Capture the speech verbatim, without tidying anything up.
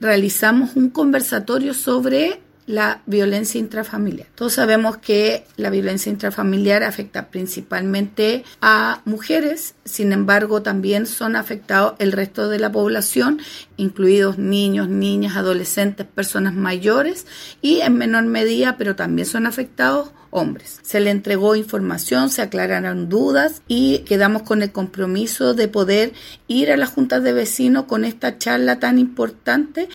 realizamos un conversatorio sobre la violencia intrafamiliar. Todos sabemos que la violencia intrafamiliar afecta principalmente a mujeres, sin embargo también son afectados el resto de la población, incluidos niños, niñas, adolescentes, personas mayores y en menor medida, pero también son afectados hombres. Se le entregó información, se aclararon dudas y quedamos con el compromiso de poder ir a las juntas de vecinos con esta charla tan importante